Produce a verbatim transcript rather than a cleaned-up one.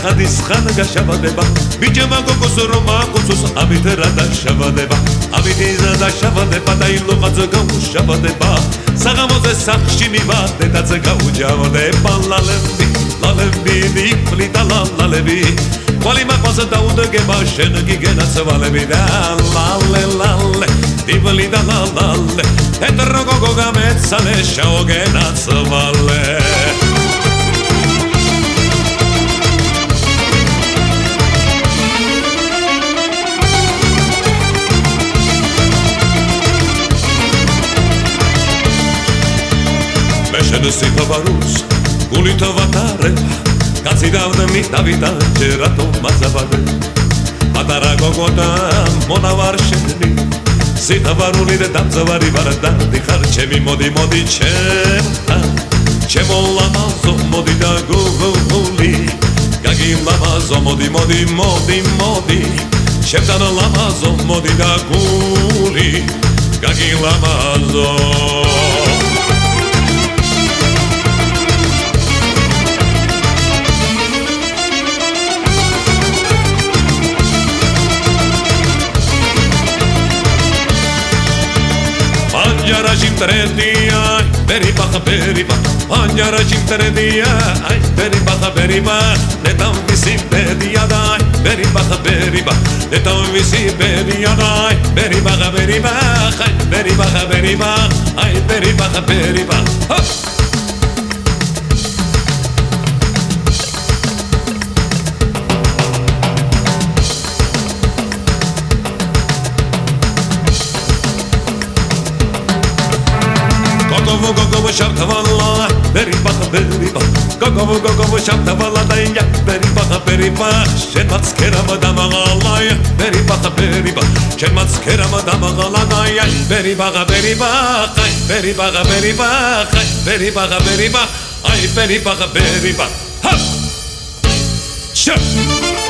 ხადის ხან გაშავდება ბიჭმა გოგოს რომ აკოცოს ამით რა დაშავდება ამით იზა დაშავდება და ილოღაც გაუშავდება საღამოზე სახში მივადე და გაუჯავდება ლალები ლალები დიფლი და ლალები ვალი მაყოს დაუდგება შენ გიგენაც ვალები და ლალე ლალე დიფლი და ლალე ეთრო გოგო გამეცალე შაოგენაც ვალე შენ სიფაბარუს გულით ვატარე კაცი დავდმი დავიდა ჯერათო მაზაბადე პატარა გოგოთა მონავარ შენი სიფაბარული და დამძავარი ვარ და დიხარ ჩემი მოდი მოდი ჩემთან ჩემო ლამაზო მოდი და გუგული გაგი ლამაზო მოდი მოდი მოდი მოდი ჩემთან ლამაზო მოდი და გული გაგი ლამაზო Anjara jimtredia, beri baha beri baha. Anjara jimtredia, beri baha beri baha. Netam visi bedia dai, beri baha beri baha. Netam visi bedia dai, beri baha beri baha. Beri baha beri baha, ay beri baha beri baha. Gogo gogo shabtavala beri baha beri baha Gogo gogo shabtavala daya beri baha beri baha Shen matskera madamagala beri baha beri baha Shen matskera madamagala daya beri baha beri baha Beri baha beri baha Beri baha beri baha Ay beri baha beri baha Ha! Shut!